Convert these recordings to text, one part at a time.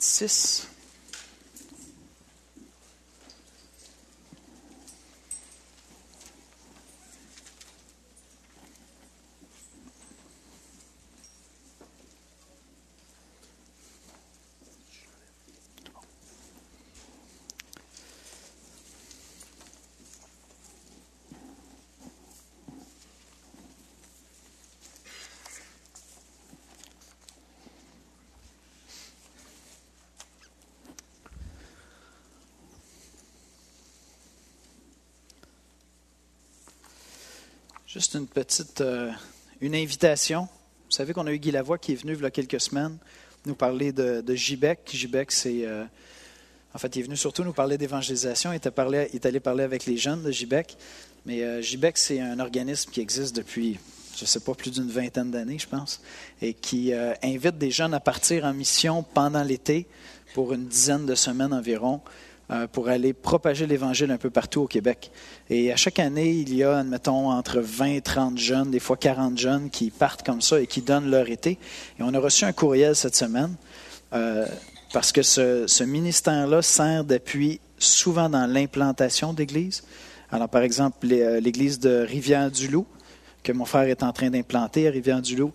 26. Juste une petite une invitation. Vous savez qu'on a eu Guy Lavoie qui est venu il y a quelques semaines nous parler de JBEC. JBEC, c'est... en fait, il est venu surtout nous parler d'évangélisation. Il est allé parler avec les jeunes de JBEC. Mais JBEC, c'est un organisme qui existe depuis, je ne sais pas, plus d'une vingtaine d'années, je pense, et qui invite des jeunes à partir en mission pendant l'été pour une dizaine de semaines environ, pour aller propager l'Évangile un peu partout au Québec. Et à chaque année, il y a, admettons, entre 20 et 30 jeunes, des fois 40 jeunes qui partent comme ça et qui donnent leur été. Et on a reçu un courriel cette semaine parce que ce ministère-là sert d'appui souvent dans l'implantation d'églises. Alors, par exemple, l'église de Rivière-du-Loup, que mon frère est en train d'implanter à Rivière-du-Loup,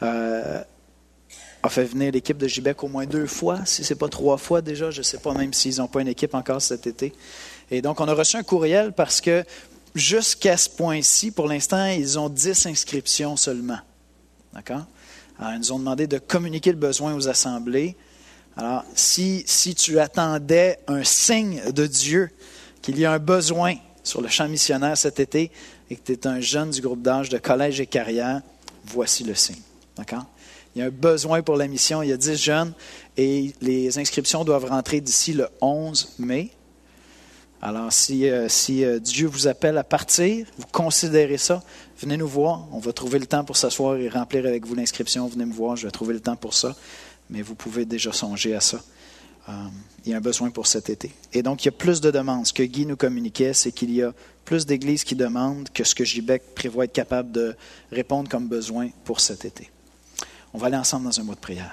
a fait venir l'équipe de JBEC au moins 2 fois, si ce n'est pas 3 fois déjà. Je ne sais pas même s'ils n'ont pas une équipe encore cet été. Et donc, on a reçu un courriel parce que jusqu'à ce point-ci, pour l'instant, ils ont 10 inscriptions seulement. D'accord? Alors, ils nous ont demandé de communiquer le besoin aux assemblées. Alors, si tu attendais un signe de Dieu, qu'il y a un besoin sur le champ missionnaire cet été et que tu es un jeune du groupe d'âge de collège et carrière, voici le signe. D'accord? Il y a un besoin pour la mission. Il y a 10 jeunes et les inscriptions doivent rentrer d'ici le 11 mai. Alors, si Dieu vous appelle à partir, vous considérez ça, venez nous voir. On va trouver le temps pour s'asseoir et remplir avec vous l'inscription. Venez me voir, je vais trouver le temps pour ça. Mais vous pouvez déjà songer à ça. Il y a un besoin pour cet été. Et donc, il y a plus de demandes. Ce que Guy nous communiquait, c'est qu'il y a plus d'églises qui demandent que ce que JBEC prévoit être capable de répondre comme besoin pour cet été. On va aller ensemble dans un mot de prière.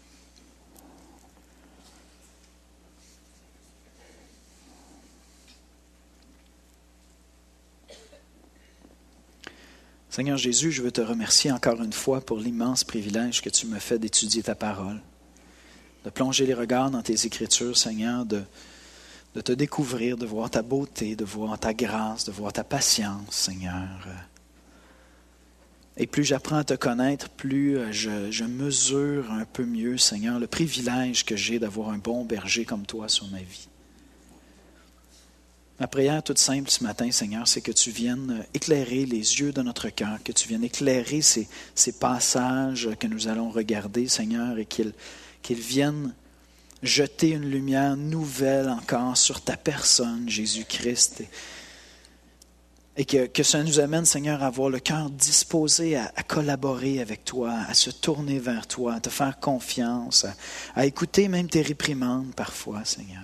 Seigneur Jésus, je veux te remercier encore une fois pour l'immense privilège que tu me fais d'étudier ta parole, de plonger les regards dans tes Écritures, Seigneur, de te découvrir, de voir ta beauté, de voir ta grâce, de voir ta patience, Seigneur. Et plus j'apprends à te connaître, plus je mesure un peu mieux, Seigneur, le privilège que j'ai d'avoir un bon berger comme toi sur ma vie. Ma prière toute simple ce matin, Seigneur, c'est que tu viennes éclairer les yeux de notre cœur, que tu viennes éclairer ces passages que nous allons regarder, Seigneur, et qu'ils viennent jeter une lumière nouvelle encore sur ta personne, Jésus-Christ. Et que ça nous amène, Seigneur, à avoir le cœur disposé à collaborer avec toi, à se tourner vers toi, à te faire confiance, à écouter même tes réprimandes parfois, Seigneur.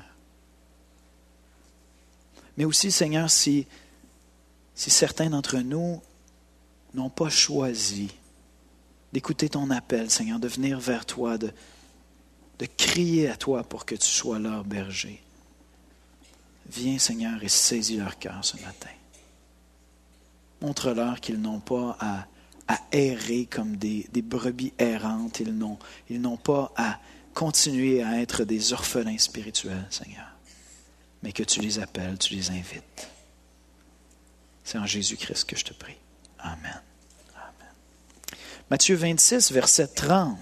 Mais aussi, Seigneur, si certains d'entre nous n'ont pas choisi d'écouter ton appel, Seigneur, de venir vers toi, de crier à toi pour que tu sois leur berger, viens, Seigneur, et saisis leur cœur ce matin. Montre-leur qu'ils n'ont pas à errer comme des brebis errantes. Ils n'ont pas à continuer à être des orphelins spirituels, Seigneur. Mais que tu les appelles, tu les invites. C'est en Jésus-Christ que je te prie. Amen. Amen. Matthieu 26, verset 30.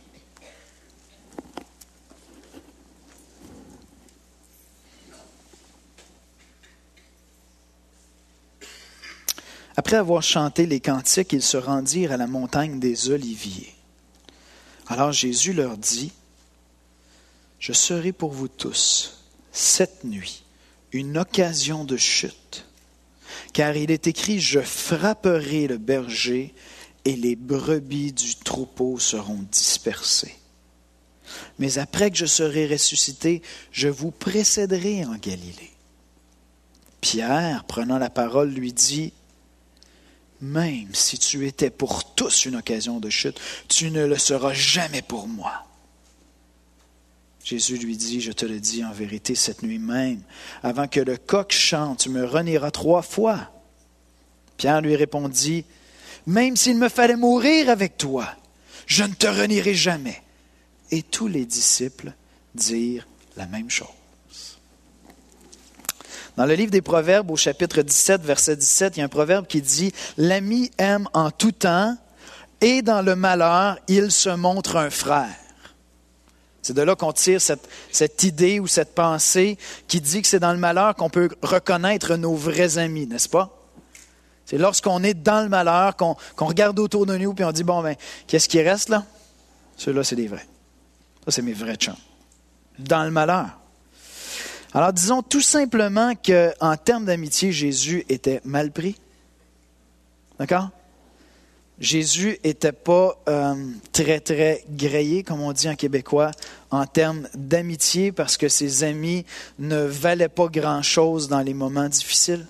Après avoir chanté les cantiques, ils se rendirent à la montagne des Oliviers. Alors Jésus leur dit, « Je serai pour vous tous, cette nuit, une occasion de chute. Car il est écrit, je frapperai le berger et les brebis du troupeau seront dispersées. Mais après que je serai ressuscité, je vous précéderai en Galilée. » Pierre, prenant la parole, lui dit, « Même si tu étais pour tous une occasion de chute, tu ne le seras jamais pour moi. » Jésus lui dit, je te le dis en vérité, cette nuit même, avant que le coq chante, tu me renieras 3 fois. Pierre lui répondit, même s'il me fallait mourir avec toi, je ne te renierai jamais. Et tous les disciples dirent la même chose. Dans le livre des Proverbes, au chapitre 17, verset 17, il y a un proverbe qui dit « L'ami aime en tout temps, et dans le malheur, il se montre un frère. » C'est de là qu'on tire cette idée ou cette pensée qui dit que c'est dans le malheur qu'on peut reconnaître nos vrais amis, n'est-ce pas? C'est lorsqu'on est dans le malheur, qu'on regarde autour de nous et on dit, bon, ben, qu'est-ce qui reste là? Ceux-là, c'est des vrais. Ça, c'est mes vrais chums. Dans le malheur. Alors, disons tout simplement qu'en termes d'amitié, Jésus était mal pris. D'accord? Jésus n'était pas très, très grillé, comme on dit en québécois, en termes d'amitié, parce que ses amis ne valaient pas grand-chose dans les moments difficiles.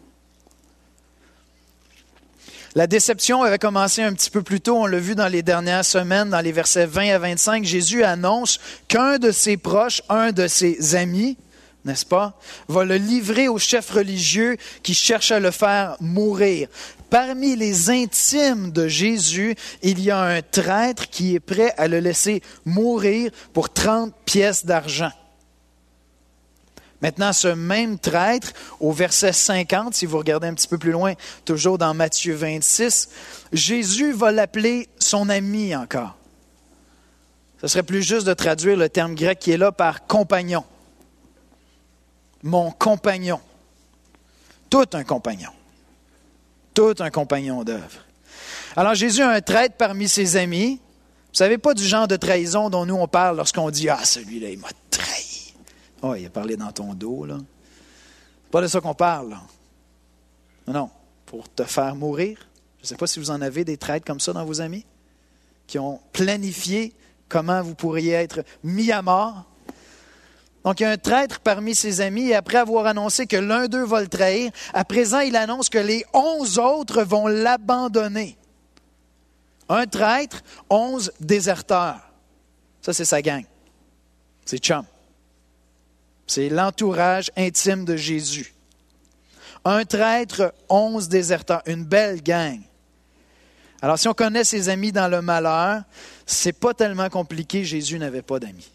La déception avait commencé un petit peu plus tôt, on l'a vu dans les dernières semaines, dans les versets 20 à 25. Jésus annonce qu'un de ses proches, un de ses amis, n'est-ce pas, va le livrer aux chefs religieux qui cherchent à le faire mourir. Parmi les intimes de Jésus, il y a un traître qui est prêt à le laisser mourir pour 30 pièces d'argent. Maintenant, ce même traître, au verset 50, si vous regardez un petit peu plus loin, toujours dans Matthieu 26, Jésus va l'appeler son ami encore. Ce serait plus juste de traduire le terme grec qui est là par compagnon. Mon compagnon. Tout un compagnon. Tout un compagnon d'œuvre. Alors Jésus a un traître parmi ses amis. Vous savez, pas du genre de trahison dont nous on parle lorsqu'on dit « Ah, celui-là, il m'a trahi. » Oh, il a parlé dans ton dos, là. C'est pas de ça qu'on parle, là. Non, pour te faire mourir. Je ne sais pas si vous en avez des traîtres comme ça dans vos amis, qui ont planifié comment vous pourriez être mis à mort. Donc, il y a un traître parmi ses amis, et après avoir annoncé que l'un d'eux va le trahir, à présent, il annonce que les 11 autres vont l'abandonner. Un traître, 11 déserteurs. Ça, c'est sa gang. C'est chum. C'est l'entourage intime de Jésus. Un traître, 11 déserteurs. Une belle gang. Alors, si on connaît ses amis dans le malheur, c'est pas tellement compliqué. Jésus n'avait pas d'amis.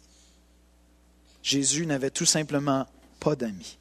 Jésus n'avait tout simplement pas d'amis.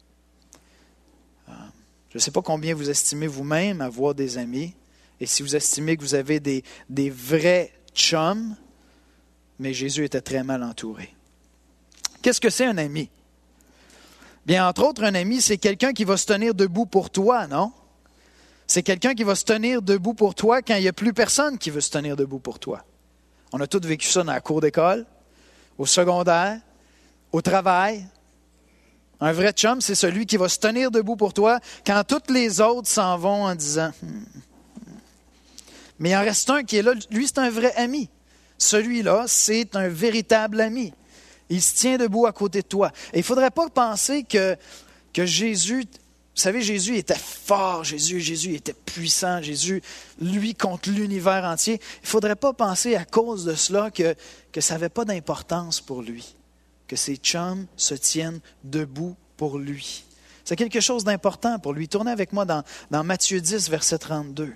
Je ne sais pas combien vous estimez vous-même avoir des amis, et si vous estimez que vous avez des vrais chums, mais Jésus était très mal entouré. Qu'est-ce que c'est un ami? Bien, entre autres, un ami, c'est quelqu'un qui va se tenir debout pour toi, non? C'est quelqu'un qui va se tenir debout pour toi quand il n'y a plus personne qui veut se tenir debout pour toi. On a tous vécu ça dans la cour d'école, au secondaire, au travail. Un vrai chum, c'est celui qui va se tenir debout pour toi quand tous les autres s'en vont en disant Mais il en reste un qui est là, lui, c'est un vrai ami. Celui-là, c'est un véritable ami. Il se tient debout à côté de toi. Et il ne faudrait pas penser que Jésus, vous savez, Jésus était fort, Jésus était puissant, Jésus, lui, contre l'univers entier. Il ne faudrait pas penser à cause de cela que ça n'avait pas d'importance pour lui, que ses chums se tiennent debout pour lui. C'est quelque chose d'important pour lui. Tournez avec moi dans Matthieu 10, verset 32.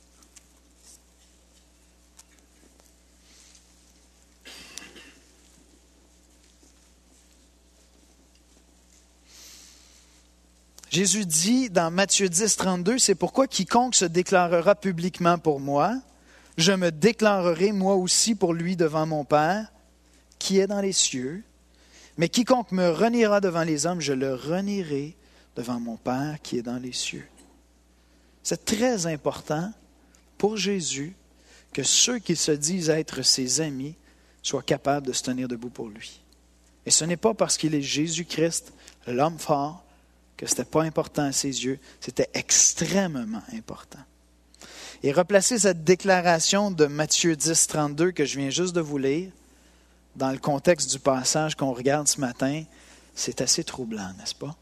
Jésus dit dans Matthieu 10, 32, « C'est pourquoi quiconque se déclarera publiquement pour moi, je me déclarerai moi aussi pour lui devant mon Père, qui est dans les cieux. Mais quiconque me reniera devant les hommes, je le renierai devant mon Père qui est dans les cieux. » C'est très important pour Jésus que ceux qui se disent être ses amis soient capables de se tenir debout pour lui. Et ce n'est pas parce qu'il est Jésus-Christ, l'homme fort, que ce n'était pas important à ses yeux, c'était extrêmement important. Et replacer cette déclaration de Matthieu 10, 32 que je viens juste de vous lire, dans le contexte du passage qu'on regarde ce matin, c'est assez troublant, n'est-ce pas?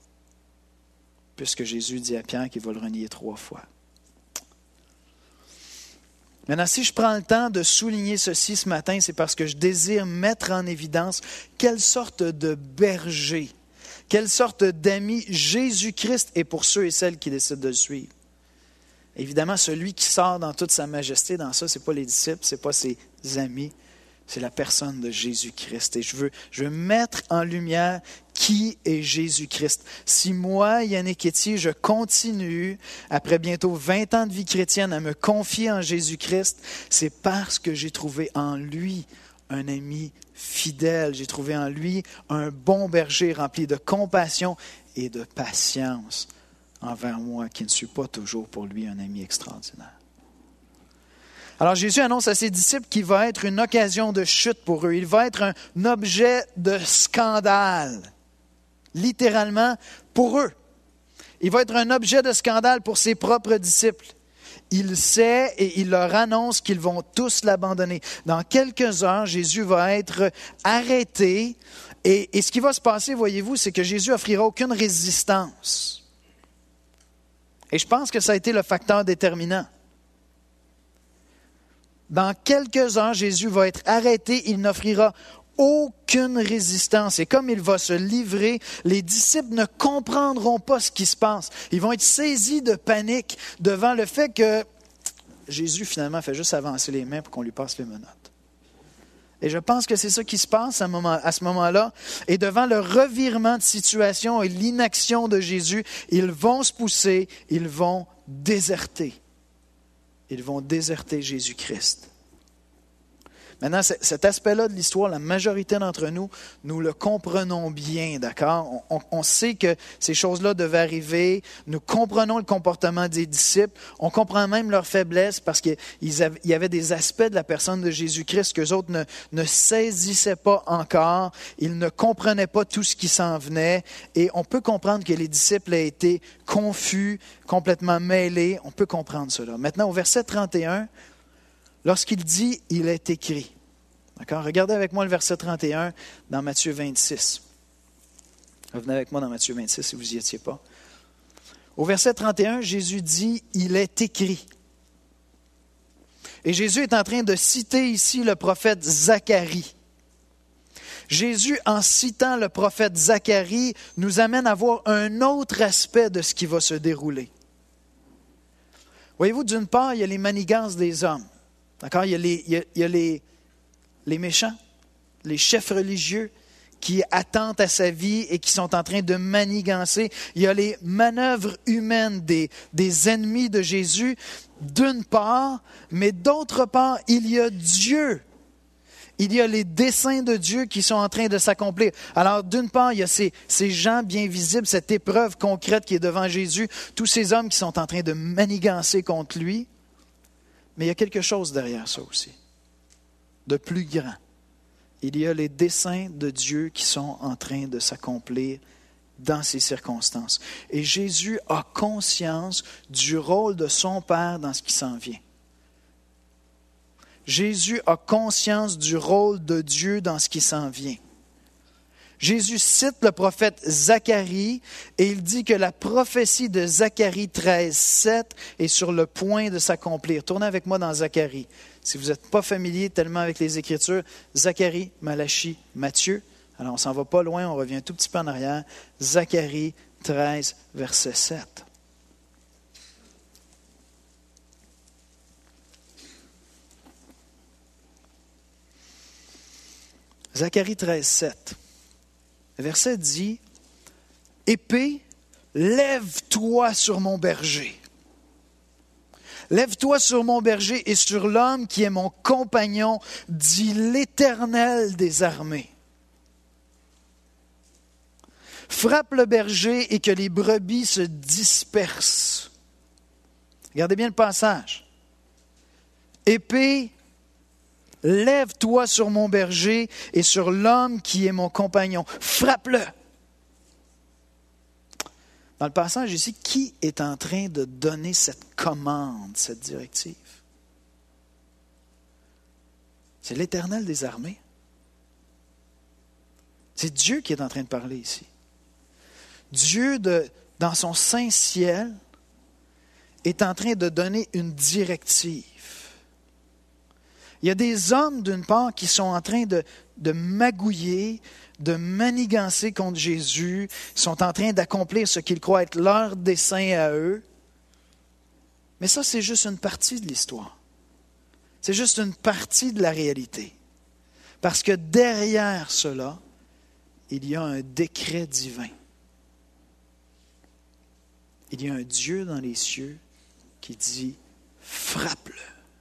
Puisque Jésus dit à Pierre qu'il va le renier 3 fois. Maintenant, si je prends le temps de souligner ceci ce matin, c'est parce que je désire mettre en évidence quelle sorte de berger, quelle sorte d'amis Jésus-Christ est pour ceux et celles qui décident de le suivre. Évidemment, celui qui sort dans toute sa majesté dans ça, ce n'est pas les disciples, ce n'est pas ses amis, c'est la personne de Jésus-Christ. Et je veux mettre en lumière qui est Jésus-Christ. Si moi, Yannick Etier, je continue, après bientôt 20 ans de vie chrétienne, à me confier en Jésus-Christ, c'est parce que j'ai trouvé en lui un ami fidèle. J'ai trouvé en lui un bon berger rempli de compassion et de patience envers moi, qui ne suis pas toujours pour lui un ami extraordinaire. Alors Jésus annonce à ses disciples qu'il va être une occasion de chute pour eux. Il va être un objet de scandale, littéralement pour eux. Il va être un objet de scandale pour ses propres disciples. Il sait et il leur annonce qu'ils vont tous l'abandonner. Dans quelques heures, Jésus va être arrêté. Et ce qui va se passer, voyez-vous, c'est que Jésus n'offrira aucune résistance. Et je pense que ça a été le facteur déterminant. Dans quelques heures, Jésus va être arrêté. Il n'offrira aucune résistance. Et comme il va se livrer, les disciples ne comprendront pas ce qui se passe. Ils vont être saisis de panique devant le fait que Jésus, finalement, fait juste avancer les mains pour qu'on lui passe les menottes. Et je pense que c'est ça qui se passe à ce moment-là. Et devant le revirement de situation et l'inaction de Jésus, ils vont se pousser, ils vont déserter. Ils vont déserter Jésus-Christ. Maintenant, cet aspect-là de l'histoire, la majorité d'entre nous, nous le comprenons bien, d'accord? On sait que ces choses-là devaient arriver. Nous comprenons le comportement des disciples. On comprend même leur faiblesse parce qu'il y avait des aspects de la personne de Jésus-Christ qu'eux autres ne saisissaient pas encore. Ils ne comprenaient pas tout ce qui s'en venait. Et on peut comprendre que les disciples aient été confus, complètement mêlés. On peut comprendre cela. Maintenant, au verset 31, lorsqu'il dit « il est écrit », d'accord? Regardez avec moi le verset 31 dans Matthieu 26. Revenez avec moi dans Matthieu 26 si vous n'y étiez pas. Au verset 31, Jésus dit « il est écrit ». Et Jésus est en train de citer ici le prophète Zacharie. Jésus, en citant le prophète Zacharie, nous amène à voir un autre aspect de ce qui va se dérouler. Voyez-vous, d'une part, il y a les manigances des hommes. D'accord? Il y a les méchants, les chefs religieux qui attentent à sa vie et qui sont en train de manigancer. Il y a les manœuvres humaines des ennemis de Jésus, d'une part, mais d'autre part, il y a Dieu. Il y a les desseins de Dieu qui sont en train de s'accomplir. Alors, d'une part, il y a ces gens bien visibles, cette épreuve concrète qui est devant Jésus, tous ces hommes qui sont en train de manigancer contre lui. Mais il y a quelque chose derrière ça aussi, de plus grand. Il y a les desseins de Dieu qui sont en train de s'accomplir dans ces circonstances. Et Jésus a conscience du rôle de son Père dans ce qui s'en vient. Jésus a conscience du rôle de Dieu dans ce qui s'en vient. Jésus cite le prophète Zacharie et il dit que la prophétie de Zacharie 13:7 est sur le point de s'accomplir. Tournez avec moi dans Zacharie. Si vous n'êtes pas familier tellement avec les Écritures, Zacharie, Malachie, Matthieu. Alors on ne s'en va pas loin, on revient un tout petit peu en arrière. Zacharie 13, verset 7. Zacharie 13, 7. Le verset dit « Épée, lève-toi sur mon berger. Lève-toi sur mon berger et sur l'homme qui est mon compagnon, dit l'Éternel des armées. Frappe le berger et que les brebis se dispersent. » Regardez bien le passage. « Épée, lève-toi sur mon berger et sur l'homme qui est mon compagnon. Frappe-le. » Dans le passage ici, qui est en train de donner cette commande, cette directive? C'est l'Éternel des armées. C'est Dieu qui est en train de parler ici. Dieu, dans son saint ciel, est en train de donner une directive. Il y a des hommes, d'une part, qui sont en train de magouiller, de manigancer contre Jésus, sont en train d'accomplir ce qu'ils croient être leur dessein à eux. Mais ça, c'est juste une partie de l'histoire. C'est juste une partie de la réalité. Parce que derrière cela, il y a un décret divin. Il y a un Dieu dans les cieux qui dit « frappe-le ».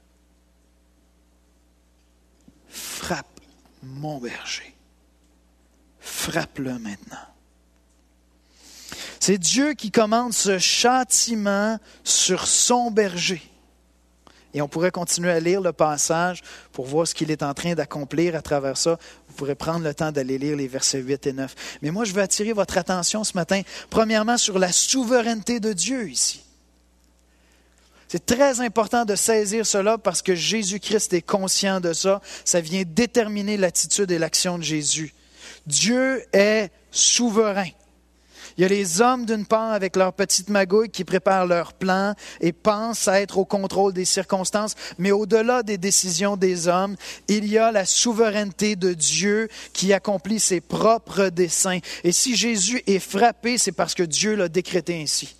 Frappe mon berger. Frappe-le maintenant. C'est Dieu qui commande ce châtiment sur son berger. Et on pourrait continuer à lire le passage pour voir ce qu'il est en train d'accomplir à travers ça. Vous pourrez prendre le temps d'aller lire les versets 8 et 9. Mais moi, je veux attirer votre attention ce matin, premièrement, sur la souveraineté de Dieu ici. C'est très important de saisir cela parce que Jésus-Christ est conscient de ça. Ça vient déterminer l'attitude et l'action de Jésus. Dieu est souverain. Il y a les hommes, d'une part, avec leur petite magouille qui préparent leur plan et pensent à être au contrôle des circonstances. Mais au-delà des décisions des hommes, il y a la souveraineté de Dieu qui accomplit ses propres desseins. Et si Jésus est frappé, c'est parce que Dieu l'a décrété ainsi.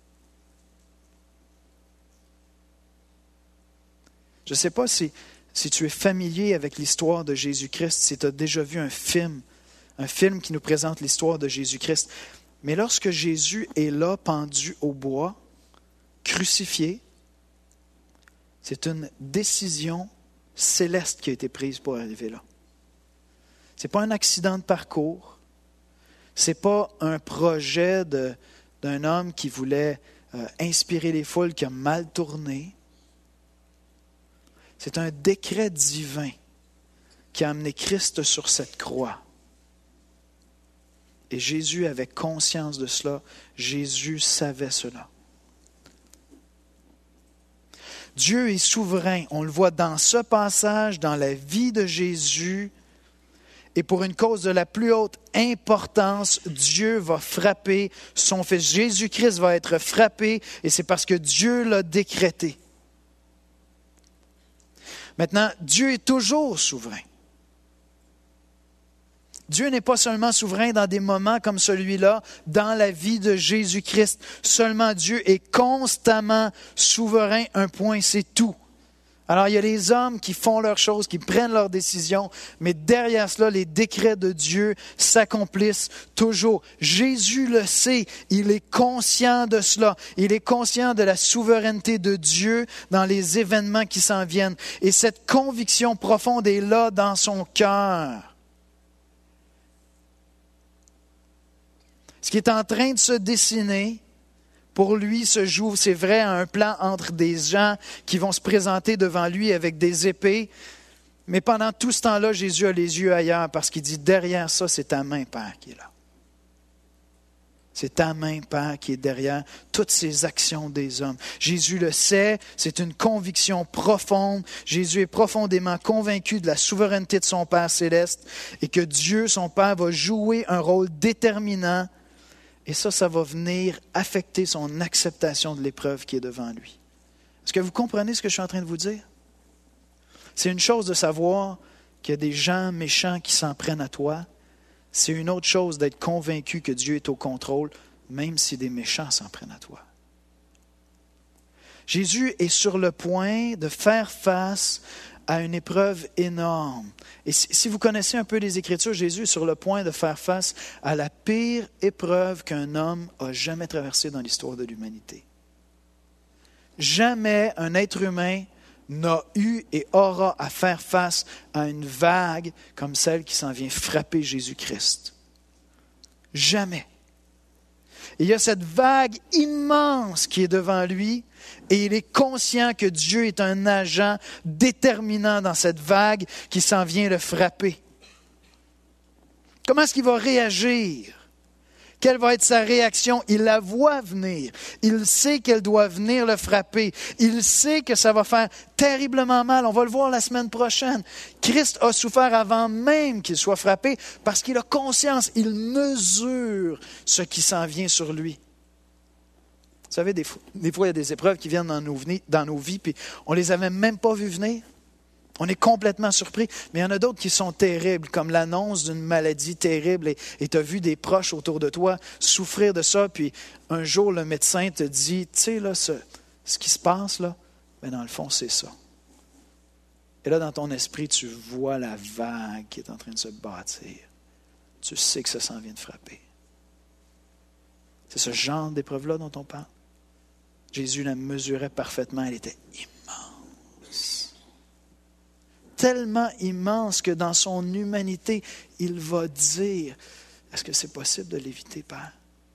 Je ne sais pas si tu es familier avec l'histoire de Jésus-Christ, si tu as déjà vu un film qui nous présente l'histoire de Jésus-Christ. Mais lorsque Jésus est là, pendu au bois, crucifié, c'est une décision céleste qui a été prise pour arriver là. Ce n'est pas un accident de parcours, ce n'est pas un projet d'un homme qui voulait inspirer les foules, qui a mal tourné. C'est un décret divin qui a amené Christ sur cette croix. Et Jésus avait conscience de cela. Jésus savait cela. Dieu est souverain. On le voit dans ce passage, dans la vie de Jésus. Et pour une cause de la plus haute importance, Dieu va frapper son Fils. Jésus-Christ va être frappé et c'est parce que Dieu l'a décrété. Maintenant, Dieu est toujours souverain. Dieu n'est pas seulement souverain dans des moments comme celui-là, dans la vie de Jésus-Christ. Seulement Dieu est constamment souverain, un point, c'est tout. Alors il y a les hommes qui font leurs choses, qui prennent leurs décisions, mais derrière cela, les décrets de Dieu s'accomplissent toujours. Jésus le sait, il est conscient de cela. Il est conscient de la souveraineté de Dieu dans les événements qui s'en viennent. Et cette conviction profonde est là dans son cœur. Ce qui est en train de se dessiner, pour lui, se joue, c'est vrai, un plan entre des gens qui vont se présenter devant lui avec des épées. Mais pendant tout ce temps-là, Jésus a les yeux ailleurs parce qu'il dit, derrière ça, c'est ta main, Père, qui est là. C'est ta main, Père, qui est derrière toutes ces actions des hommes. Jésus le sait, c'est une conviction profonde. Jésus est profondément convaincu de la souveraineté de son Père céleste et que Dieu, son Père, va jouer un rôle déterminant. Et ça va venir affecter son acceptation de l'épreuve qui est devant lui. Est-ce que vous comprenez ce que je suis en train de vous dire? C'est une chose de savoir qu'il y a des gens méchants qui s'en prennent à toi. C'est une autre chose d'être convaincu que Dieu est au contrôle, même si des méchants s'en prennent à toi. Jésus est sur le point de faire face à une épreuve énorme. Et si vous connaissez un peu les Écritures, Jésus est sur le point de faire face à la pire épreuve qu'un homme a jamais traversée dans l'histoire de l'humanité. Jamais un être humain n'a eu et aura à faire face à une vague comme celle qui s'en vient frapper Jésus-Christ. Jamais. Et il y a cette vague immense qui est devant lui et il est conscient que Dieu est un agent déterminant dans cette vague qui s'en vient le frapper. Comment est-ce qu'il va réagir? Quelle va être sa réaction? Il la voit venir. Il sait qu'elle doit venir le frapper. Il sait que ça va faire terriblement mal. On va le voir la semaine prochaine. Christ a souffert avant même qu'il soit frappé parce qu'il a conscience. Il mesure ce qui s'en vient sur lui. Vous savez, des fois, il y a des épreuves qui viennent dans nos vies, puis on ne les avait même pas vues venir. On est complètement surpris, mais il y en a d'autres qui sont terribles, comme l'annonce d'une maladie terrible et tu as vu des proches autour de toi souffrir de ça, puis un jour le médecin te dit, tu sais, là, ce qui se passe, là, ben dans le fond, c'est ça. Et là, dans ton esprit, tu vois la vague qui est en train de se bâtir. Tu sais que ça s'en vient de frapper. C'est ce genre d'épreuve-là dont on parle. Jésus la mesurait parfaitement, elle était immense. Tellement immense que dans son humanité, il va dire, est-ce que c'est possible de l'éviter, Père?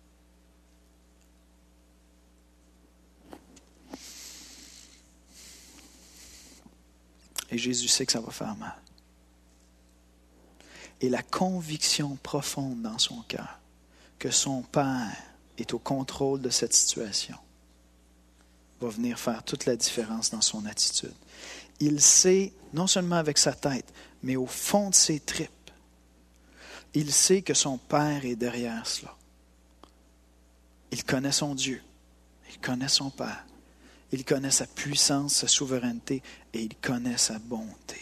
Et Jésus sait que ça va faire mal. Et la conviction profonde dans son cœur que son Père est au contrôle de cette situation va venir faire toute la différence dans son attitude. Il sait, non seulement avec sa tête, mais au fond de ses tripes, il sait que son Père est derrière cela. Il connaît son Dieu, il connaît son Père, il connaît sa puissance, sa souveraineté et il connaît sa bonté.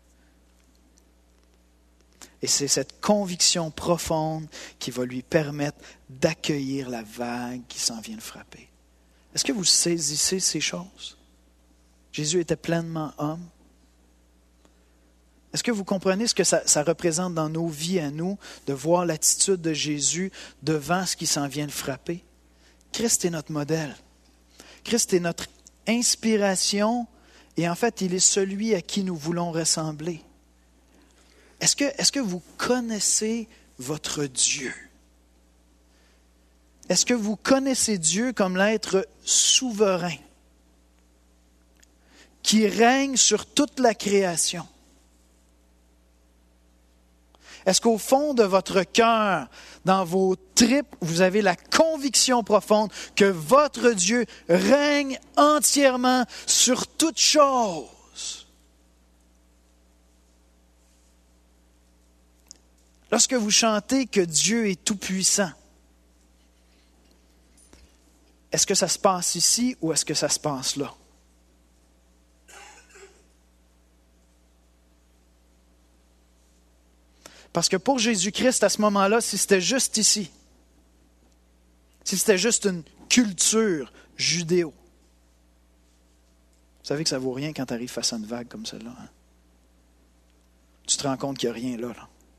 Et c'est cette conviction profonde qui va lui permettre d'accueillir la vague qui s'en vient de frapper. Est-ce que vous saisissez ces choses? Jésus était pleinement homme. Est-ce que vous comprenez ce que ça représente dans nos vies à nous, de voir l'attitude de Jésus devant ce qui s'en vient de frapper? Christ est notre modèle. Christ est notre inspiration et en fait, il est celui à qui nous voulons ressembler. Est-ce que vous connaissez votre Dieu? Est-ce que vous connaissez Dieu comme l'être souverain qui règne sur toute la création? Est-ce qu'au fond de votre cœur, dans vos tripes, vous avez la conviction profonde que votre Dieu règne entièrement sur toute chose? Lorsque vous chantez que Dieu est tout-puissant, est-ce que ça se passe ici ou est-ce que ça se passe là? Parce que pour Jésus-Christ, à ce moment-là, si c'était juste ici, si c'était juste une culture judéo, vous savez que ça ne vaut rien quand tu arrives face à une vague comme celle-là. Hein? Tu te rends compte qu'il n'y a rien là.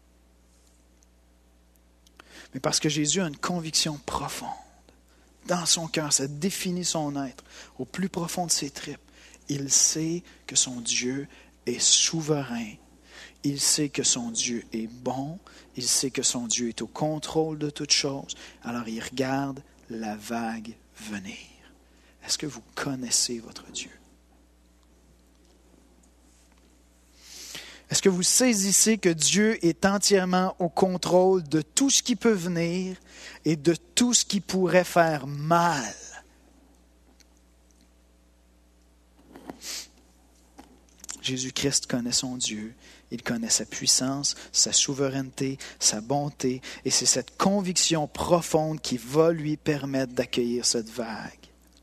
Mais parce que Jésus a une conviction profonde dans son cœur, ça définit son être au plus profond de ses tripes. Il sait que son Dieu est souverain. Il sait que son Dieu est bon. Il sait que son Dieu est au contrôle de toutes choses. Alors il regarde la vague venir. Est-ce que vous connaissez votre Dieu? Est-ce que vous saisissez que Dieu est entièrement au contrôle de tout ce qui peut venir et de tout ce qui pourrait faire mal? Jésus-Christ connaît son Dieu. Il connaît sa puissance, sa souveraineté, sa bonté. Et c'est cette conviction profonde qui va lui permettre d'accueillir cette vague.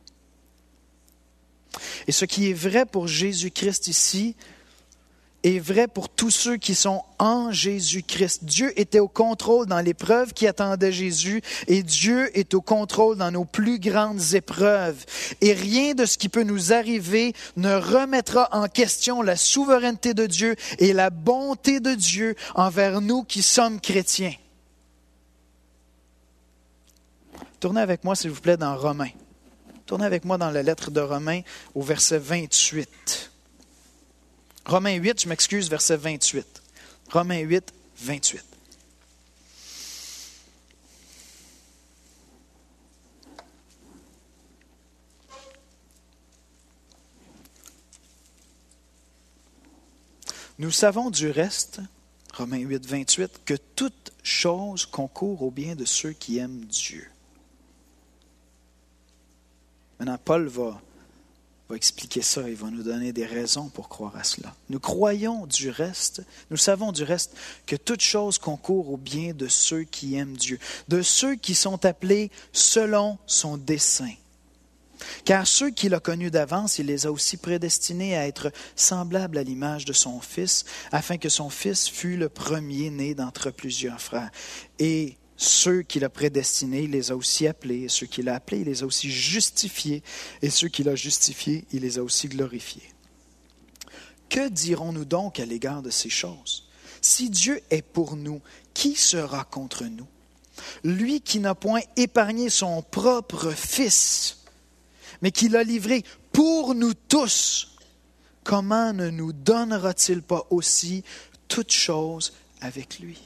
Et ce qui est vrai pour Jésus-Christ ici est vrai pour tous ceux qui sont en Jésus-Christ. Dieu était au contrôle dans l'épreuve qui attendait Jésus et Dieu est au contrôle dans nos plus grandes épreuves. Et rien de ce qui peut nous arriver ne remettra en question la souveraineté de Dieu et la bonté de Dieu envers nous qui sommes chrétiens. Tournez avec moi, s'il vous plaît, dans Romains. Tournez avec moi dans la lettre de Romains au verset 28. Romains 8, je m'excuse, verset 28. Romains 8, 28. Nous savons du reste, Romains 8, 28, que toute chose concourt au bien de ceux qui aiment Dieu. Maintenant, Paul va expliquer ça, il va nous donner des raisons pour croire à cela. Nous croyons du reste, nous savons du reste que toute chose concourt au bien de ceux qui aiment Dieu, de ceux qui sont appelés selon son dessein. Car ceux qu'il a connus d'avance, il les a aussi prédestinés à être semblables à l'image de son Fils, afin que son Fils fût le premier-né d'entre plusieurs frères. Et ceux qu'il a prédestinés, il les a aussi appelés. Et ceux qu'il a appelés, il les a aussi justifiés. Et ceux qu'il a justifiés, il les a aussi glorifiés. Que dirons-nous donc à l'égard de ces choses? Si Dieu est pour nous, qui sera contre nous? Lui qui n'a point épargné son propre Fils, mais qui l'a livré pour nous tous, comment ne nous donnera-t-il pas aussi toutes choses avec lui?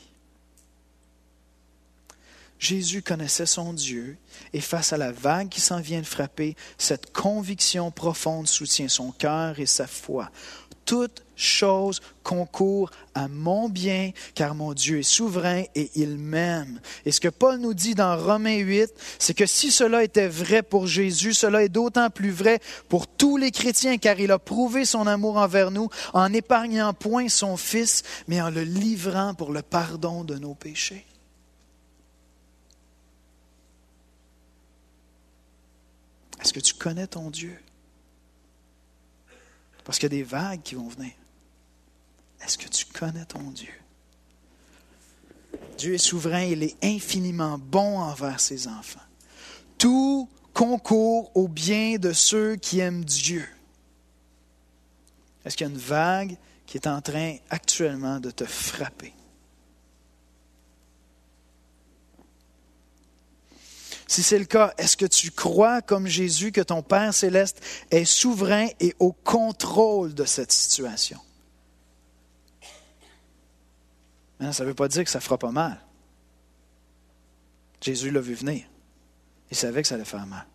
Jésus connaissait son Dieu et face à la vague qui s'en vient de frapper, cette conviction profonde soutient son cœur et sa foi. Toute chose concourt à mon bien, car mon Dieu est souverain et il m'aime. Et ce que Paul nous dit dans Romains 8, c'est que si cela était vrai pour Jésus, cela est d'autant plus vrai pour tous les chrétiens, car il a prouvé son amour envers nous en n'épargnant point son Fils, mais en le livrant pour le pardon de nos péchés. Est-ce que tu connais ton Dieu? Parce qu'il y a des vagues qui vont venir. Est-ce que tu connais ton Dieu? Dieu est souverain, il est infiniment bon envers ses enfants. Tout concourt au bien de ceux qui aiment Dieu. Est-ce qu'il y a une vague qui est en train actuellement de te frapper? Si c'est le cas, est-ce que tu crois comme Jésus que ton Père céleste est souverain et au contrôle de cette situation? Mais ça ne veut pas dire que ça ne fera pas mal. Jésus l'a vu venir. Il savait que ça allait faire mal.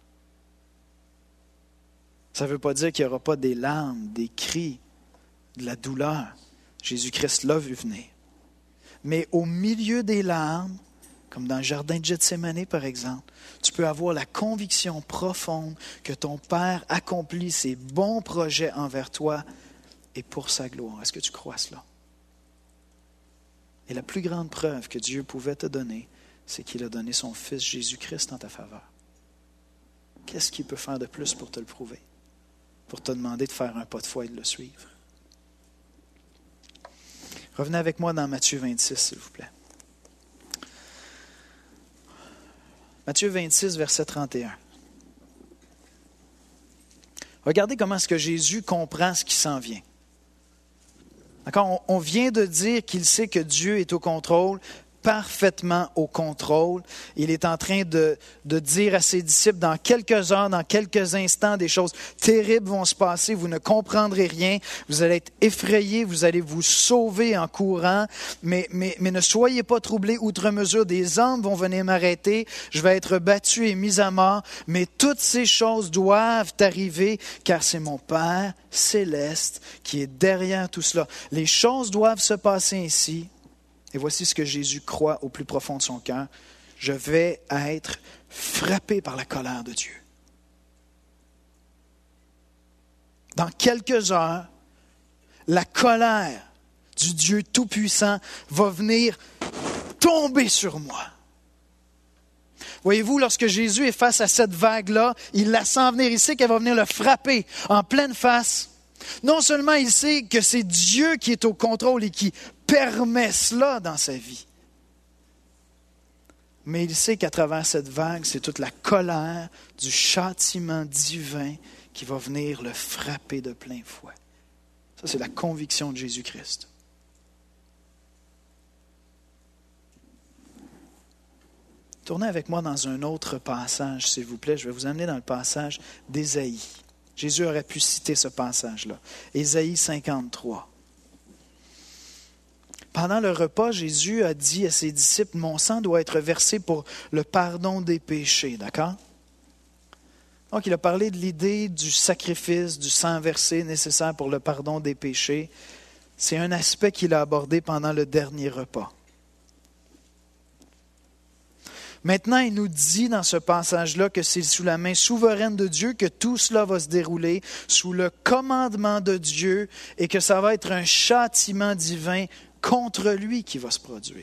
Ça ne veut pas dire qu'il n'y aura pas des larmes, des cris, de la douleur. Jésus-Christ l'a vu venir. Mais au milieu des larmes, comme dans le jardin de Gethsémani, par exemple, tu peux avoir la conviction profonde que ton Père accomplit ses bons projets envers toi et pour sa gloire. Est-ce que tu crois cela? Et la plus grande preuve que Dieu pouvait te donner, c'est qu'il a donné son Fils Jésus-Christ en ta faveur. Qu'est-ce qu'il peut faire de plus pour te le prouver? Pour te demander de faire un pas de foi et de le suivre. Revenez avec moi dans Matthieu 26, s'il vous plaît. Matthieu 26, verset 31. Regardez comment est-ce que Jésus comprend ce qui s'en vient. D'accord? On vient de dire qu'il sait que Dieu est au contrôle, parfaitement au contrôle. Il est en train de dire à ses disciples, dans quelques heures, dans quelques instants, des choses terribles vont se passer, vous ne comprendrez rien, vous allez être effrayés, vous allez vous sauver en courant, mais ne soyez pas troublés outre mesure, des hommes vont venir m'arrêter, je vais être battu et mis à mort, mais toutes ces choses doivent arriver, car c'est mon Père céleste qui est derrière tout cela. Les choses doivent se passer ainsi. Et voici ce que Jésus croit au plus profond de son cœur. Je vais être frappé par la colère de Dieu. Dans quelques heures, la colère du Dieu Tout-Puissant va venir tomber sur moi. Voyez-vous, lorsque Jésus est face à cette vague-là, il la sent venir, il sait qu'elle va venir le frapper en pleine face. Non seulement il sait que c'est Dieu qui est au contrôle et qui permet cela dans sa vie, mais il sait qu'à travers cette vague, c'est toute la colère du châtiment divin qui va venir le frapper de plein fouet. Ça, c'est la conviction de Jésus-Christ. Tournez avec moi dans un autre passage, s'il vous plaît. Je vais vous amener dans le passage d'Ésaïe. Jésus aurait pu citer ce passage-là. Ésaïe 53. Pendant le repas, Jésus a dit à ses disciples, « Mon sang doit être versé pour le pardon des péchés. » D'accord? Donc, il a parlé de l'idée du sacrifice, du sang versé nécessaire pour le pardon des péchés. C'est un aspect qu'il a abordé pendant le dernier repas. Maintenant, il nous dit dans ce passage-là que c'est sous la main souveraine de Dieu que tout cela va se dérouler, sous le commandement de Dieu, et que ça va être un châtiment divin contre lui qui va se produire.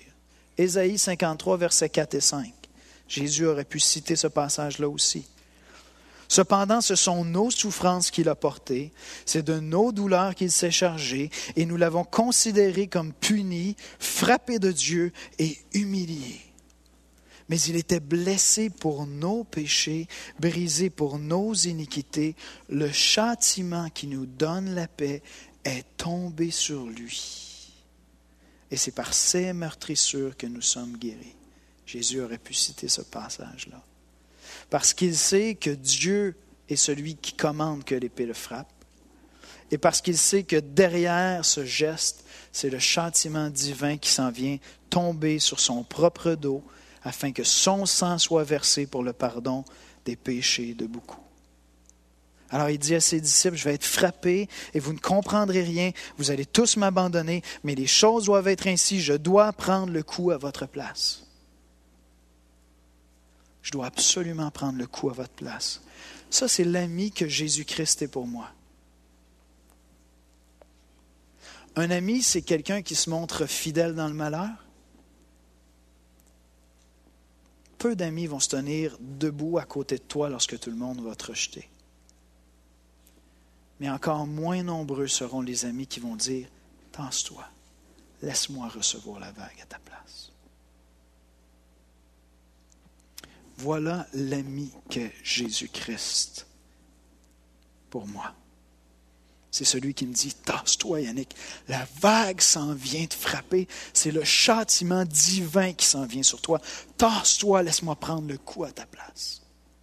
Ésaïe 53, versets 4 et 5. Jésus aurait pu citer ce passage-là aussi. Cependant, ce sont nos souffrances qu'il a portées, c'est de nos douleurs qu'il s'est chargé, et nous l'avons considéré comme puni, frappé de Dieu et humilié. Mais il était blessé pour nos péchés, brisé pour nos iniquités. Le châtiment qui nous donne la paix est tombé sur lui. Et c'est par ses meurtrissures que nous sommes guéris. Jésus aurait pu citer ce passage-là. Parce qu'il sait que Dieu est celui qui commande que l'épée le frappe. Et parce qu'il sait que derrière ce geste, c'est le châtiment divin qui s'en vient tomber sur son propre dos, afin que son sang soit versé pour le pardon des péchés de beaucoup. Alors il dit à ses disciples, je vais être frappé et vous ne comprendrez rien, vous allez tous m'abandonner, mais les choses doivent être ainsi, je dois prendre le coup à votre place. Je dois absolument prendre le coup à votre place. Ça, c'est l'ami que Jésus-Christ est pour moi. Un ami, c'est quelqu'un qui se montre fidèle dans le malheur. Peu d'amis vont se tenir debout à côté de toi lorsque tout le monde va te rejeter. Mais encore moins nombreux seront les amis qui vont dire « Tasse-toi, laisse-moi recevoir la vague à ta place. » Voilà l'ami qu'est Jésus-Christ pour moi. C'est celui qui me dit « Tasse-toi, Yannick, la vague s'en vient te frapper. C'est le châtiment divin qui s'en vient sur toi. Tasse-toi, laisse-moi prendre le coup à ta place. »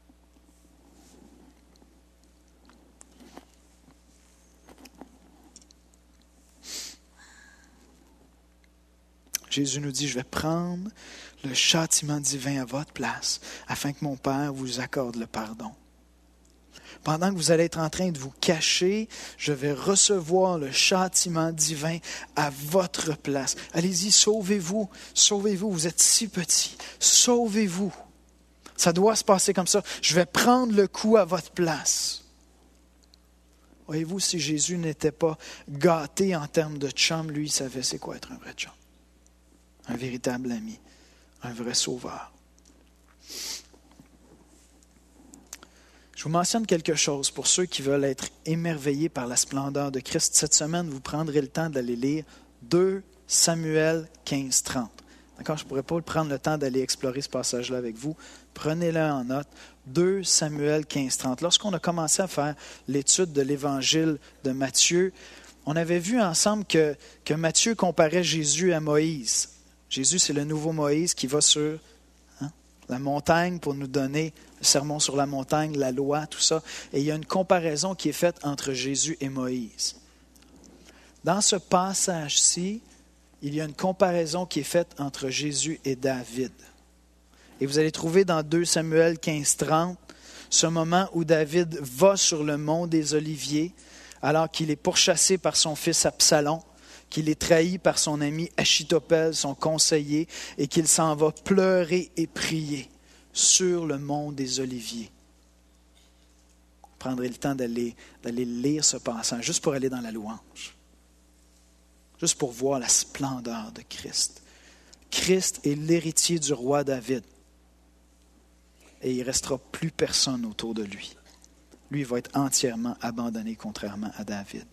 Jésus nous dit « Je vais prendre le châtiment divin à votre place afin que mon Père vous accorde le pardon. » Pendant que vous allez être en train de vous cacher, je vais recevoir le châtiment divin à votre place. Allez-y, sauvez-vous, sauvez-vous, vous êtes si petits, sauvez-vous. Ça doit se passer comme ça. Je vais prendre le coup à votre place. Voyez-vous, si Jésus n'était pas gâté en termes de chum, lui, il savait c'est quoi être un vrai chum. Un véritable ami, un vrai sauveur. Je vous mentionne quelque chose pour ceux qui veulent être émerveillés par la splendeur de Christ. Cette semaine, vous prendrez le temps d'aller lire 2 Samuel 15-30. D'accord? Je ne pourrais pas prendre le temps d'aller explorer ce passage-là avec vous. Prenez-le en note. 2 Samuel 15-30. Lorsqu'on a commencé à faire l'étude de l'évangile de Matthieu, on avait vu ensemble que Matthieu comparait Jésus à Moïse. Jésus, c'est le nouveau Moïse qui va sur la montagne pour nous donner le sermon sur la montagne, la loi, tout ça. Et il y a une comparaison qui est faite entre Jésus et Moïse. Dans ce passage-ci, il y a une comparaison qui est faite entre Jésus et David. Et vous allez trouver dans 2 Samuel 15-30 ce moment où David va sur le mont des Oliviers alors qu'il est pourchassé par son fils Absalom, qu'il est trahi par son ami Achitophel, son conseiller, et qu'il s'en va pleurer et prier sur le mont des Oliviers. Vous prendrez le temps d'aller lire ce passage, juste pour aller dans la louange, juste pour voir la splendeur de Christ. Christ est l'héritier du roi David, et il ne restera plus personne autour de lui. Lui va être entièrement abandonné, contrairement à David.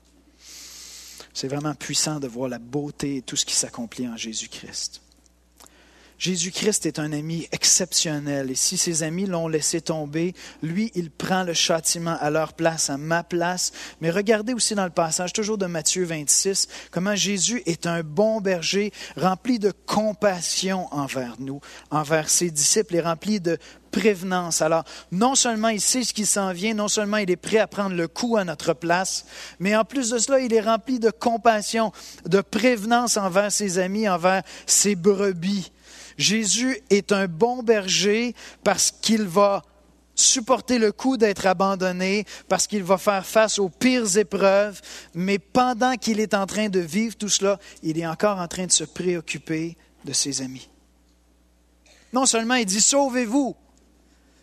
C'est vraiment puissant de voir la beauté et tout ce qui s'accomplit en Jésus-Christ. Jésus-Christ est un ami exceptionnel et si ses amis l'ont laissé tomber, lui, il prend le châtiment à leur place, à ma place. Mais regardez aussi dans le passage, toujours de Matthieu 26, comment Jésus est un bon berger rempli de compassion envers nous, envers ses disciples et rempli de prévenance. Alors, non seulement il sait ce qui s'en vient, non seulement il est prêt à prendre le coup à notre place, mais en plus de cela, il est rempli de compassion, de prévenance envers ses amis, envers ses brebis. Jésus est un bon berger parce qu'il va supporter le coup d'être abandonné, parce qu'il va faire face aux pires épreuves, mais pendant qu'il est en train de vivre tout cela, il est encore en train de se préoccuper de ses amis. Non seulement il dit « Sauvez-vous »,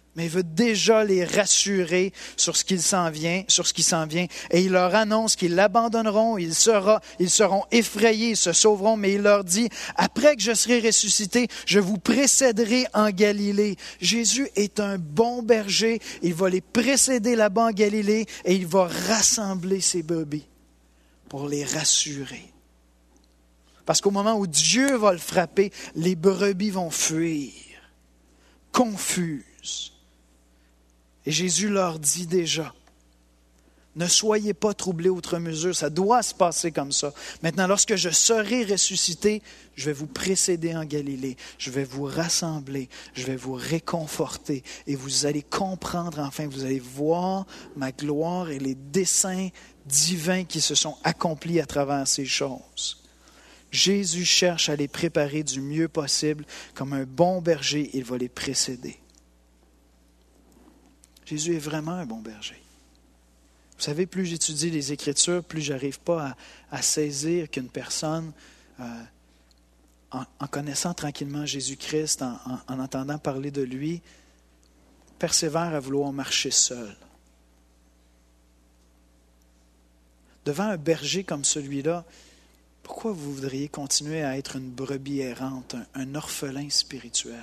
Mais il veut déjà les rassurer sur ce qui s'en vient. Et il leur annonce qu'ils l'abandonneront, ils seront effrayés, ils se sauveront. Mais il leur dit, après que je serai ressuscité, je vous précéderai en Galilée. Jésus est un bon berger. Il va les précéder là-bas en Galilée et il va rassembler ses brebis pour les rassurer. Parce qu'au moment où Dieu va le frapper, les brebis vont fuir, confuses. Et Jésus leur dit déjà, ne soyez pas troublés outre mesure, ça doit se passer comme ça. Maintenant, lorsque je serai ressuscité, je vais vous précéder en Galilée, je vais vous rassembler, je vais vous réconforter et vous allez comprendre enfin, vous allez voir ma gloire et les desseins divins qui se sont accomplis à travers ces choses. Jésus cherche à les préparer du mieux possible, comme un bon berger, il va les précéder. Jésus est vraiment un bon berger. Vous savez, plus j'étudie les Écritures, plus je n'arrive pas à saisir qu'une personne, en connaissant tranquillement Jésus-Christ, en entendant parler de lui, persévère à vouloir marcher seul. Devant un berger comme celui-là, pourquoi vous voudriez continuer à être une brebis errante, un orphelin spirituel?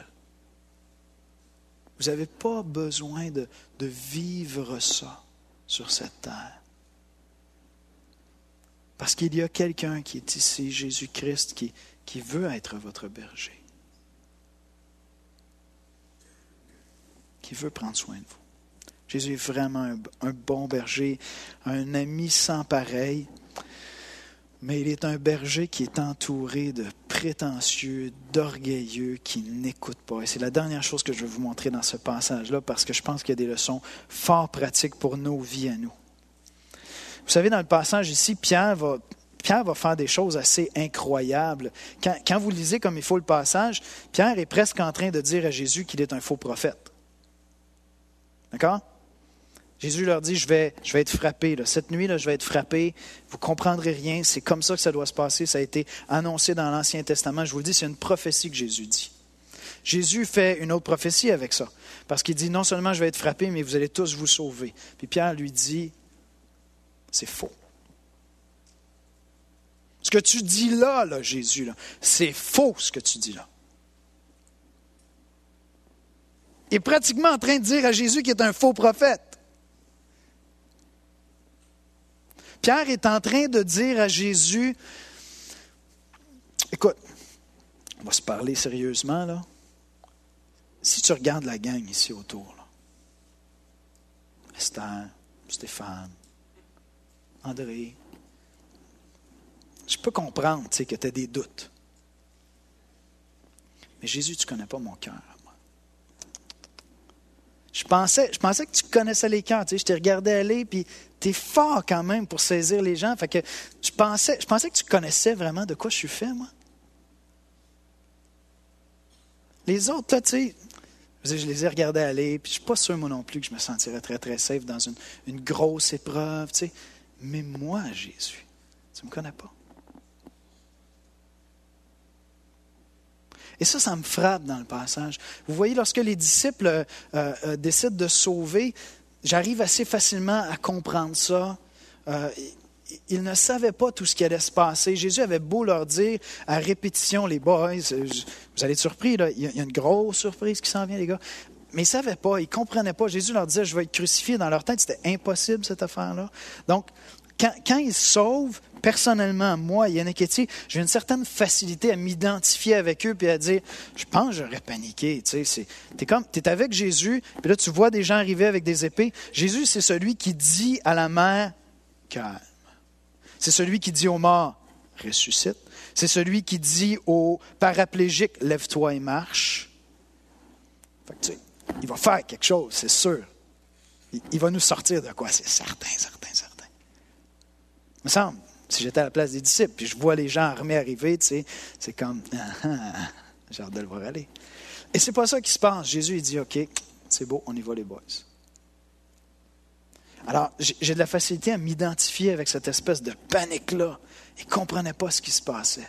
Vous n'avez pas besoin de vivre ça sur cette terre. Parce qu'il y a quelqu'un qui est ici, Jésus-Christ, qui veut être votre berger. Qui veut prendre soin de vous. Jésus est vraiment un bon berger, un ami sans pareil. Mais il est un berger qui est entouré de prétentieux, d'orgueilleux, qui n'écoutent pas. Et c'est la dernière chose que je vais vous montrer dans ce passage-là, parce que je pense qu'il y a des leçons fort pratiques pour nos vies à nous. Vous savez, dans le passage ici, Pierre va faire des choses assez incroyables. Quand vous lisez comme il faut le passage, Pierre est presque en train de dire à Jésus qu'il est un faux prophète. D'accord? Jésus leur dit, je vais être frappé. Là. Cette nuit, là, je vais être frappé. Vous ne comprendrez rien. C'est comme ça que ça doit se passer. Ça a été annoncé dans l'Ancien Testament. Je vous le dis, c'est une prophétie que Jésus dit. Jésus fait une autre prophétie avec ça. Parce qu'il dit, non seulement je vais être frappé, mais vous allez tous vous sauver. Puis Pierre lui dit, c'est faux. Ce que tu dis là, Jésus, là, c'est faux ce que tu dis là. Il est pratiquement en train de dire à Jésus qu'il est un faux prophète. Pierre est en train de dire à Jésus, écoute, on va se parler sérieusement, là. Si tu regardes la gang ici autour, là, Esther, Stéphane, André, je peux comprendre que tu as des doutes. Mais Jésus, tu ne connais pas mon cœur. Je pensais que tu connaissais les cœurs. Je t'ai regardé aller, puis tu es fort quand même pour saisir les gens. Fait que je pensais que tu connaissais vraiment de quoi je suis fait, moi. Les autres, toi, tu sais, je les ai regardés aller, puis je ne suis pas sûr, moi non plus, que je me sentirais très, très safe dans une grosse épreuve, tu sais. Mais moi, Jésus, tu ne me connais pas. Et ça me frappe dans le passage. Vous voyez, lorsque les disciples décident de sauver, j'arrive assez facilement à comprendre ça. Ils ne savaient pas tout ce qui allait se passer. Jésus avait beau leur dire à répétition, les boys, vous allez être surpris, là, il y a une grosse surprise qui s'en vient, les gars. Mais ils ne savaient pas, ils ne comprenaient pas. Jésus leur disait, je vais être crucifié. Dans leur tête, c'était impossible, cette affaire-là. Donc, quand ils se sauvent, personnellement, moi, Yann Eketi, j'ai une certaine facilité à m'identifier avec eux et à dire, je pense que j'aurais paniqué. Tu es avec Jésus, puis là, tu vois des gens arriver avec des épées. Jésus, c'est celui qui dit à la mer, calme. C'est celui qui dit aux morts, ressuscite. C'est celui qui dit aux paraplégiques, lève-toi et marche. Fait que, il va faire quelque chose, c'est sûr. Il va nous sortir de quoi? C'est certain. Il me semble, si j'étais à la place des disciples, puis je vois les gens armés arriver, c'est comme, j'ai hâte de le voir aller. Et c'est pas ça qui se passe. Jésus, il dit, OK, c'est beau, on y va les boys. Alors, j'ai de la facilité à m'identifier avec cette espèce de panique-là. Ils ne comprenaient pas ce qui se passait.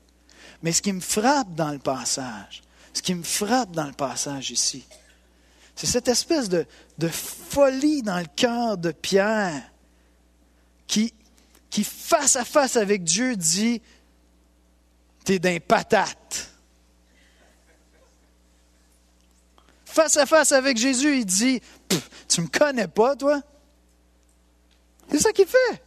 Mais ce qui me frappe dans le passage ici, C'est cette espèce de folie dans le cœur de Pierre qui, face à face avec Dieu, dit « T'es d'un patate ». Face à face avec Jésus, il dit « Tu me connais pas, toi? » C'est ça qu'il fait.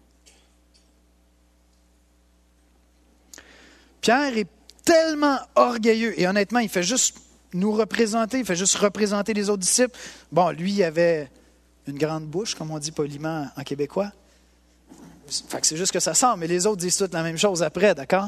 Pierre est tellement orgueilleux, et honnêtement, il fait juste nous représenter, il fait juste représenter les autres disciples. Bon, lui, il avait une grande bouche, comme on dit poliment en québécois. Fait que c'est juste que ça sent, mais les autres disent toutes la même chose après, d'accord?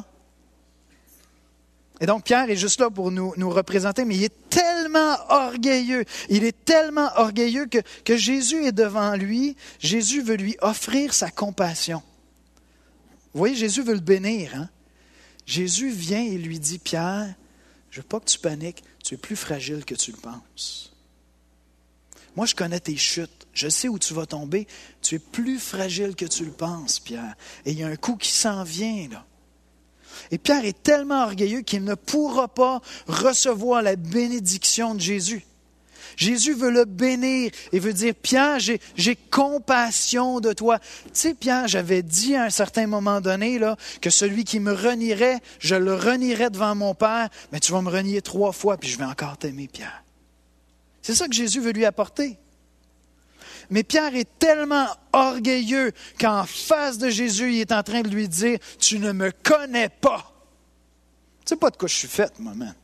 Et donc, Pierre est juste là pour nous représenter, mais il est tellement orgueilleux. Il est tellement orgueilleux que Jésus est devant lui. Jésus veut lui offrir sa compassion. Vous voyez, Jésus veut le bénir. Hein? Jésus vient et lui dit, Pierre, je ne veux pas que tu paniques, tu es plus fragile que tu le penses. Moi, je connais tes chutes. Je sais où tu vas tomber. Tu es plus fragile que tu le penses, Pierre. Et il y a un coup qui s'en vient, là. Et Pierre est tellement orgueilleux qu'il ne pourra pas recevoir la bénédiction de Jésus. Jésus veut le bénir et veut dire, Pierre, j'ai compassion de toi. Tu sais, Pierre, j'avais dit à un certain moment donné là, que celui qui me renierait, je le renierais devant mon Père, mais tu vas me renier 3 fois, puis je vais encore t'aimer, Pierre. C'est ça que Jésus veut lui apporter. Mais Pierre est tellement orgueilleux qu'en face de Jésus, il est en train de lui dire, « Tu ne me connais pas. » Tu sais pas de quoi je suis fait, moi, man.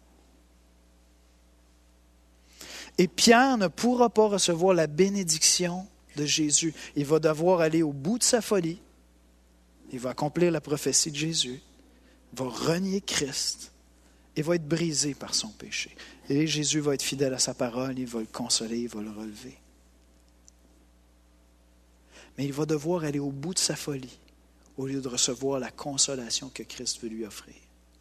Et Pierre ne pourra pas recevoir la bénédiction de Jésus. Il va devoir aller au bout de sa folie. Il va accomplir la prophétie de Jésus. Il va renier Christ et va être brisé par son péché. Et Jésus va être fidèle à sa parole, il va le consoler, il va le relever. Mais il va devoir aller au bout de sa folie au lieu de recevoir la consolation que Christ veut lui offrir.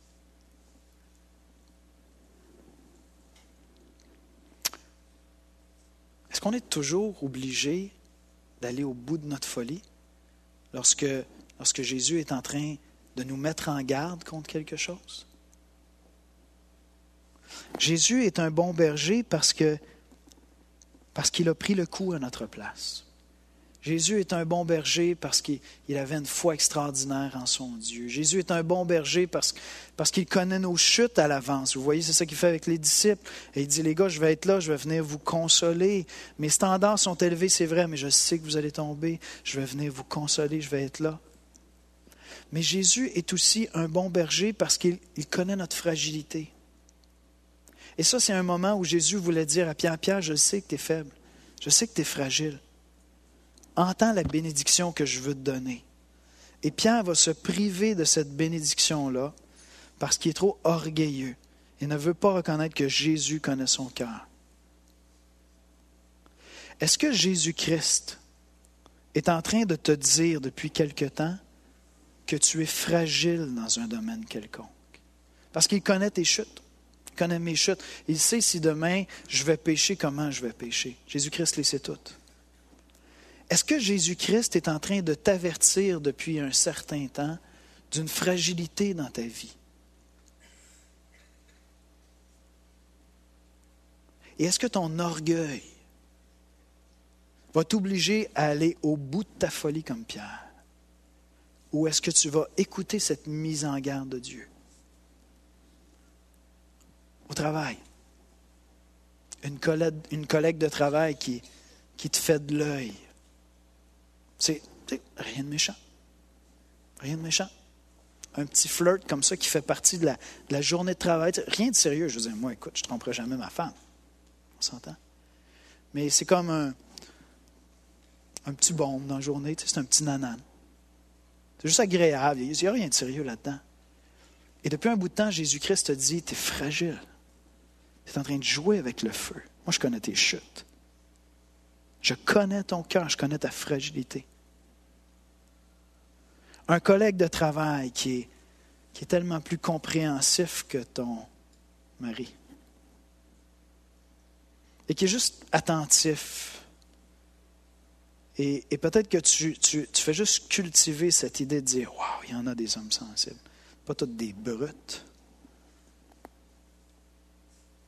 Est-ce qu'on est toujours obligé d'aller au bout de notre folie lorsque Jésus est en train de nous mettre en garde contre quelque chose? Jésus est un bon berger parce qu'il a pris le coup à notre place. Jésus est un bon berger parce qu'il avait une foi extraordinaire en son Dieu. Jésus est un bon berger parce qu'il connaît nos chutes à l'avance. Vous voyez, c'est ça qu'il fait avec les disciples. Et il dit, les gars, je vais être là, je vais venir vous consoler. Mes standards sont élevés, c'est vrai, mais je sais que vous allez tomber. Je vais venir vous consoler, je vais être là. Mais Jésus est aussi un bon berger parce qu'il connaît notre fragilité. Et ça, c'est un moment où Jésus voulait dire à Pierre, Pierre, je sais que tu es faible, je sais que tu es fragile. Entends la bénédiction que je veux te donner. Et Pierre va se priver de cette bénédiction-là parce qu'il est trop orgueilleux et ne veut pas reconnaître que Jésus connaît son cœur. Est-ce que Jésus-Christ est en train de te dire depuis quelque temps que tu es fragile dans un domaine quelconque? Parce qu'il connaît tes chutes. Il connaît mes chutes. Il sait si demain je vais pécher, comment je vais pécher. Jésus-Christ les sait toutes. Est-ce que Jésus-Christ est en train de t'avertir depuis un certain temps d'une fragilité dans ta vie? Et est-ce que ton orgueil va t'obliger à aller au bout de ta folie comme Pierre? Ou est-ce que tu vas écouter cette mise en garde de Dieu? Au travail, une collègue de travail qui te fait de l'œil. C'est rien de méchant. Rien de méchant. Un petit flirt comme ça qui fait partie de la journée de travail. Rien de sérieux. Je veux dire, moi, écoute, je ne tromperai jamais ma femme. On s'entend? Mais c'est comme un petit baume dans la journée. C'est un petit nanan. C'est juste agréable. Il n'y a rien de sérieux là-dedans. Et depuis un bout de temps, Jésus-Christ te dit, tu es fragile. Tu es en train de jouer avec le feu. Moi, je connais tes chutes. Je connais ton cœur, je connais ta fragilité. Un collègue de travail qui est tellement plus compréhensif que ton mari. Et qui est juste attentif. Et peut-être que tu fais juste cultiver cette idée de dire « Wow, il y en a des hommes sensibles. Pas tous des brutes. »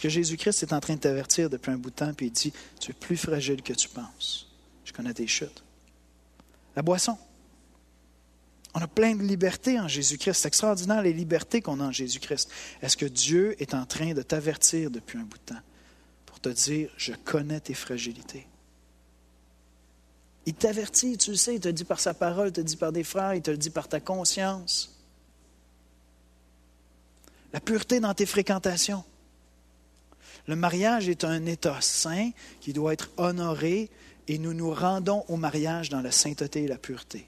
Parce que Jésus-Christ est en train de t'avertir depuis un bout de temps, puis il dit, tu es plus fragile que tu penses. Je connais tes chutes. La boisson. On a plein de libertés en Jésus-Christ. C'est extraordinaire les libertés qu'on a en Jésus-Christ. Est-ce que Dieu est en train de t'avertir depuis un bout de temps pour te dire, je connais tes fragilités? Il t'avertit, tu le sais, il te le dit par sa parole, il te le dit par des frères, il te le dit par ta conscience. La pureté dans tes fréquentations. Le mariage est un état saint qui doit être honoré et nous nous rendons au mariage dans la sainteté et la pureté.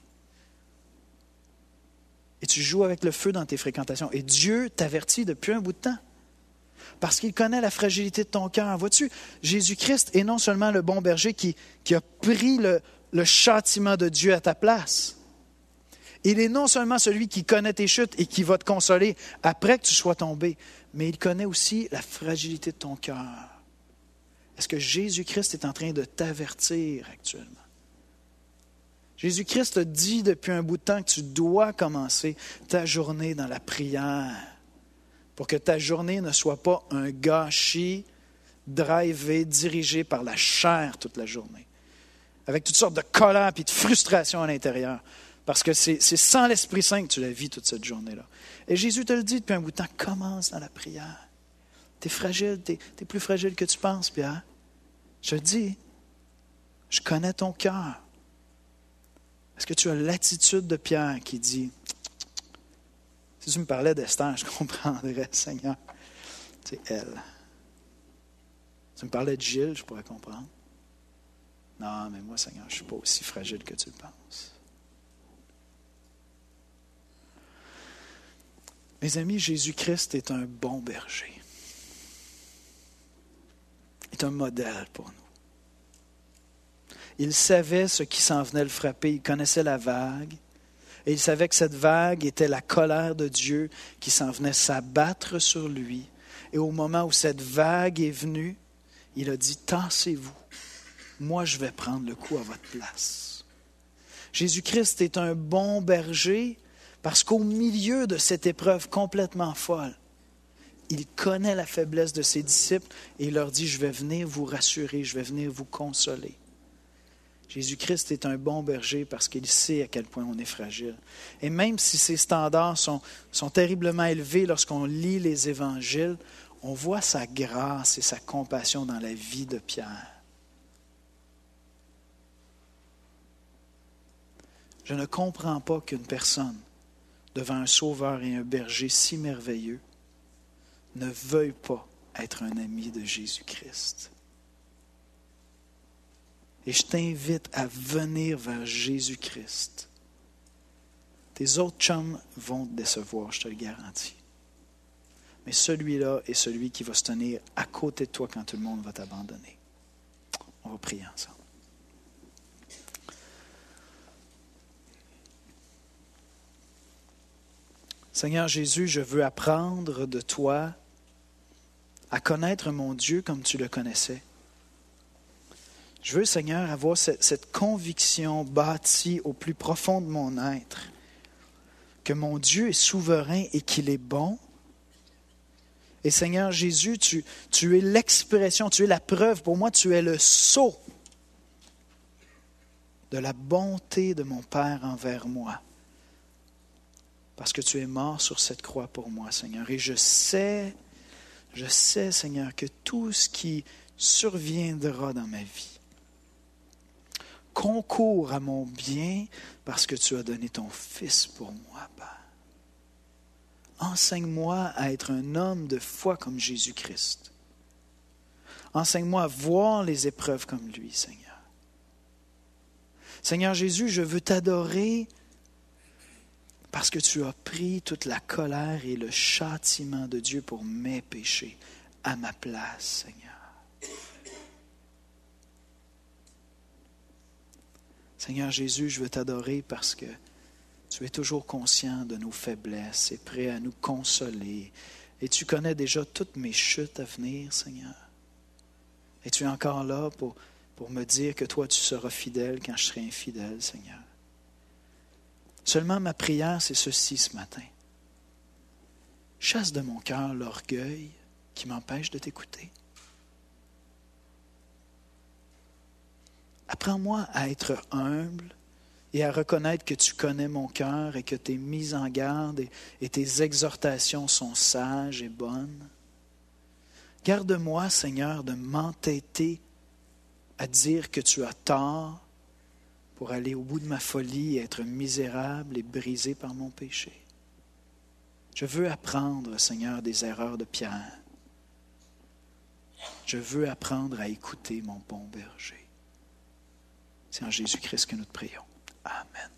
Et tu joues avec le feu dans tes fréquentations. Et Dieu t'avertit depuis un bout de temps. Parce qu'il connaît la fragilité de ton cœur. Vois-tu, Jésus-Christ est non seulement le bon berger qui a pris le châtiment de Dieu à ta place. Il est non seulement celui qui connaît tes chutes et qui va te consoler après que tu sois tombé, mais il connaît aussi la fragilité de ton cœur. Est-ce que Jésus-Christ est en train de t'avertir actuellement? Jésus-Christ te dit depuis un bout de temps que tu dois commencer ta journée dans la prière pour que ta journée ne soit pas un gâchis drivé, dirigé par la chair toute la journée, avec toutes sortes de colère et de frustration à l'intérieur, parce que c'est sans l'Esprit Saint que tu la vis toute cette journée-là. Et Jésus te le dit depuis un bout de temps, commence dans la prière. Tu es fragile, tu es plus fragile que tu penses, Pierre. Je te dis, je connais ton cœur. Est-ce que tu as l'attitude de Pierre qui dit, si tu me parlais d'Esther, je comprendrais, Seigneur, c'est elle. Si tu me parlais de Gilles, je pourrais comprendre. Non, mais moi, Seigneur, je ne suis pas aussi fragile que tu le penses. Mes amis, Jésus-Christ est un bon berger. Il est un modèle pour nous. Il savait ce qui s'en venait le frapper. Il connaissait la vague. Et il savait que cette vague était la colère de Dieu qui s'en venait s'abattre sur lui. Et au moment où cette vague est venue, il a dit, tassez-vous. Moi, je vais prendre le coup à votre place. Jésus-Christ est un bon berger parce qu'au milieu de cette épreuve complètement folle, il connaît la faiblesse de ses disciples et il leur dit, je vais venir vous rassurer, je vais venir vous consoler. Jésus-Christ est un bon berger parce qu'il sait à quel point on est fragile. Et même si ses standards sont terriblement élevés lorsqu'on lit les évangiles, on voit sa grâce et sa compassion dans la vie de Pierre. Je ne comprends pas qu'une personne, devant un sauveur et un berger si merveilleux, ne veuille pas être un ami de Jésus-Christ. Et je t'invite à venir vers Jésus-Christ. Tes autres chums vont te décevoir, je te le garantis. Mais celui-là est celui qui va se tenir à côté de toi quand tout le monde va t'abandonner. On va prier ensemble. Seigneur Jésus, je veux apprendre de toi à connaître mon Dieu comme tu le connaissais. Je veux, Seigneur, avoir cette conviction bâtie au plus profond de mon être, que mon Dieu est souverain et qu'il est bon. Et Seigneur Jésus, tu es l'expression, tu es la preuve. Pour moi, tu es le sceau de la bonté de mon Père envers moi. Parce que tu es mort sur cette croix pour moi, Seigneur. Et je sais, Seigneur, que tout ce qui surviendra dans ma vie concourt à mon bien parce que tu as donné ton Fils pour moi, Père. Enseigne-moi à être un homme de foi comme Jésus-Christ. Enseigne-moi à voir les épreuves comme lui, Seigneur. Seigneur Jésus, je veux t'adorer parce que tu as pris toute la colère et le châtiment de Dieu pour mes péchés à ma place, Seigneur. Seigneur Jésus, je veux t'adorer parce que tu es toujours conscient de nos faiblesses et prêt à nous consoler. Et tu connais déjà toutes mes chutes à venir, Seigneur. Et tu es encore là pour me dire que toi, tu seras fidèle quand je serai infidèle, Seigneur. Seulement ma prière, c'est ceci ce matin. Chasse de mon cœur l'orgueil qui m'empêchent de t'écouter. Apprends-moi à être humble et à reconnaître que tu connais mon cœur et que tes mises en garde et tes exhortations sont sages et bonnes. Garde-moi, Seigneur, de m'entêter à dire que tu as tort pour aller au bout de ma folie et être misérable et brisé par mon péché. Je veux apprendre, Seigneur, des erreurs de Pierre. Je veux apprendre à écouter mon bon berger. C'est en Jésus-Christ que nous te prions. Amen.